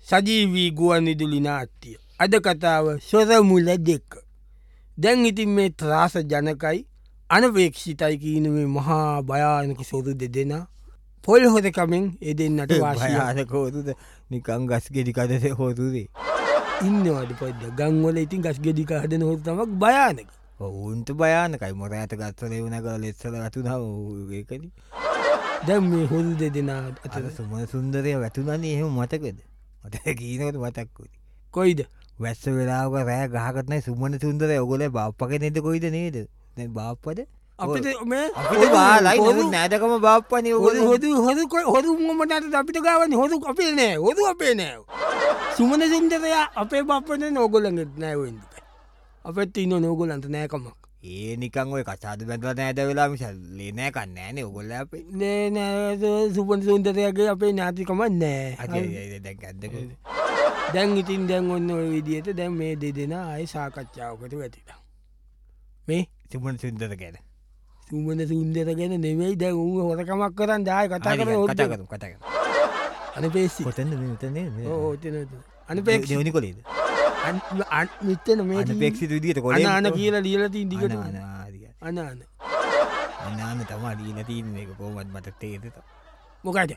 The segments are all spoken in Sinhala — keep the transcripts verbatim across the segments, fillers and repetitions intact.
සජීවී ගුවන් විදුලි නාට්‍ය. අද කතාව සොරමුල දෙක. දැන් ඉතින් මේ ත්‍රාස ජනකයි අනපේක්ෂිතයි කියන මේ මහා භයානක සොරු දෙදෙනා පොල් හොරකමෙන් ඒ දෙන්නට වාසිය. භයානක හොරුද නිකන් ගස් ගෙඩි කඩේ හොරුනේ. ඉන්නවද පොඩ්ඩක් ගම්වල ඉතින් ගස් ගෙඩි කඩන හොරු තමයි භයානක. ඔවුන්ට භයානකයි මොරයට ගත්තල වුණ ගල ලෙස්සල වැතුනා ඒකනේ. දැන් මේ හොරු දෙදෙනා අතර සුමන සුන්දරය වැතුනන්නේ එහෙම මතකද? මට කීනකට මතක් වුණේ. කොයිද? වැස්ස වෙලාවක රෑ ගහකට නැහැ සුමන සුන්දරය ඔයගොල්ලෝ බාප්පගේ නේද කොයිද නේද? දැන් බාප්පද? අපිට මේ අපිට බාලයි නේද නෑදකම බාප්පනේ ඔයගොල්ලෝ. හොරු හොරු හොරු මොමටද අපිට ගාවන්නේ හොරු අපේ නෑ. හොරු අපේ නෑ. සුමන සුන්දරය අපේ බාප්පනේ ඕගොල්ලන්ගේ නෑ වෙන්නේ. අපිට ඉන්න ඕගොල්ලන්ට නෑ කමක්. ඒ නිකන් ඔය කචාද බැඳලා නෑද වෙලා මිසල් ලේ නෑ කන්නේ නෑනේ ඔයගොල්ලෝ අපේ. නෑ නෑ සුමන සුන්දරයගේ අපේ ඥාතිකම නෑ. අද දැන් ගැද්දක. දැන් ඉතින් දැන් ඔන්න ඔය විදිහට දැන් මේ දෙදෙනා ආයේ සාකච්ඡාවකට වැටිලා. මේ සුමන සුන්දර ගැන. සුමන සුන්දර ගැන නෙමෙයි දැන් උන් හොරකමක් කරන් ආයේ කතා කරමු කතා කරමු කතා කරමු. අනපේක්ෂි. කොතනද මේ මෙතන නේද? ඔව් ඔතන ඔතන. අනපේක්ෂි. දෙවෙනි කොලේද? අන් අන් මෙතන මේ අනපේක්ෂිත විදියට කොලේ. අන අන කියලා ලියලා තියෙන දිගට. අන අන හරියට. අන අන. අන අන තමයි ලියලා තියෙන්නේ මේක කොහොමද මට තේරෙද? මොකද?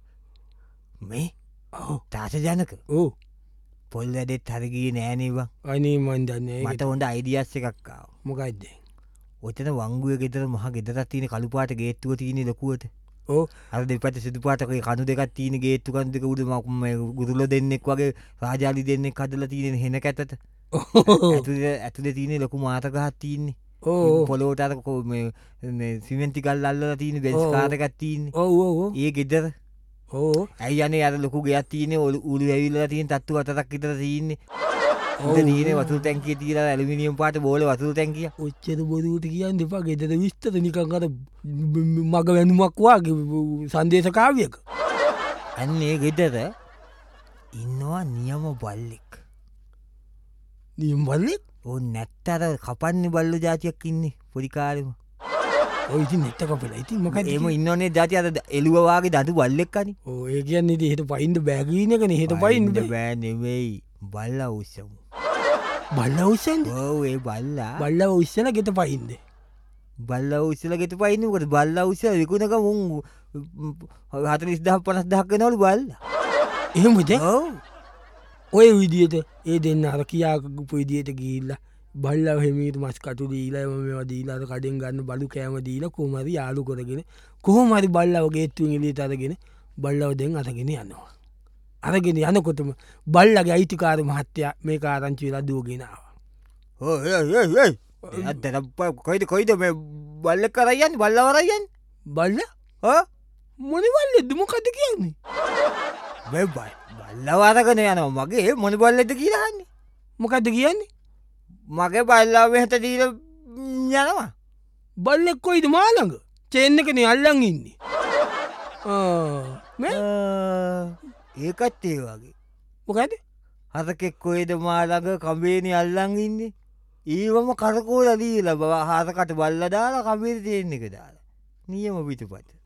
මේ ඔව් තාස ජනක. ඔව් පොල් වැඩෙත් හරි ගියේ නෑනේ බං. අනේ මන් දන්නේ. මට හොඳ අයිඩියාස් එකක් ආවා. මොකද්ද? ඔතන වංගුවේ ගෙදර මහ ගෙදරක් තියෙන කළු පාට ගේට්ටුව තියෙන ලොකුවට. ඔව් අර දෙපැත්තේ සිදු පාටක කණු දෙකක් තියෙන ගේට්ටු කණු දෙක උඩ මේ ගුරුල දෙන්නෙක් වගේ රාජාලි දෙන්නෙක් හදලා තියෙන හෙන කැතට. ඇතුලේ ඇතුලේ තියෙන ලොකු මාත ගහක් තියෙන්නේ. ඔව් පොළොවට අර මේ මේ සිමෙන්ති ගල් අල්ලලා තියෙන බෙන්ස් කාර් එකක් තියෙන්නේ. ඔව් ඔව් ඔව් ඒ ගෙදර. ඔව් ඇයි යන්නේ අර ලොකු ගෙයක් තියෙන්නේ උළු ඇවිල්ලා තියෙන තට්ටු හතරක් විතර තියෙන්නේ. උඩ තියෙන වතුර ටැංකිය තියලා ඇලුමිනියම් පාට බෝලේ වතුර ටැංකිය. ඔච්චර බොරුවට කියන්න එපා. ගෙදර විස්තර නිකන් අර මග වැනුමක් වාගේ සංදේශ කාව්‍යක. අන්නේ ගෙදර ඉන්නවා නියම බල්ලෙක්. නියම බල්ලෙක්? ඕ නැත්තර කපන්නේ බල්ලෝ జాතියක් ඉන්නේ පොඩි කාලෙම. ඔය ඉතින් නැත්ත කපලා. ඉතින් මොකද? එහෙම ඉන්නෝනේ జాතිය අර එළුව වාගේ දඬු බල්ලෙක් අනේ. ඔව් ඒ කියන්නේ ඉතින් හෙට පයින්න බෑ කියන එකනේ. හෙට පයින්න බෑ නෙවෙයි. බල්ලා උස්සමු. බල්ලා උස්සන්නේ? ඔව් ඒ බල්ලා. බල්ලා උස්සලා ගෙට පයින්ද? බල්ලා උස්සලා ගෙට පයින්නේ මොකද? බල්ලා උස්සලා විකුණක මුන් හතළිස් දහස් පනස් දහස් වෙනවලු බල්ලා. එහෙමද? ඔව්. ඔය විදියට ඒ දෙන්න අර කියාකපු විදියට ගිහිල්ලා බල්ලා හැමීට මස් කටු දීලා මේවා දීලා අර කඩෙන් ගන්න බලු කෑම දීලා කොහොම හරි යාළු කරගෙන කොහොම හරි බල්ලාව ගේට්ටුවෙන් එළියට අරගෙන බල්ලාව දැන් අරගෙන යනවා. අරගෙන යනකොටම බල්ලගේ අයිතිකාර මහත්තයා මේක ආරංචි වෙලා දුවගෙන ආවා. ඔව් ඒ ඒ ඒ අද්දට කොයිද කොයිද මේ බල්ලෙක් කරා යන්නේ බල්ලව කරා යන්නේ? බල්ලා? හා මොන බල්ලෙක්ද මොකද කියන්නේ? මේ බල්ලව අරගෙන යනවා මගේ මොන බල්ලෙක්ද කියලා අහන්නේ. මොකද්ද කියන්නේ? මගේ බල්ලව මෙහෙට දීලා යනවා. බල්ලෙක් කොයිද මා ළඟ? චේන් එකනේ අල්ලන් ඉන්නේ. ආ මේ ඒකත් ඒ වගේ. මොකද? හරකෙක් කොයිද මා ළඟ කඹේනේ අල්ලන් ඉන්නේ. ඊවම කරකෝලා දීලා හරකට බල්ලා දාලා කඹේ තියෙන එක දාලා. නියම පිටුපත.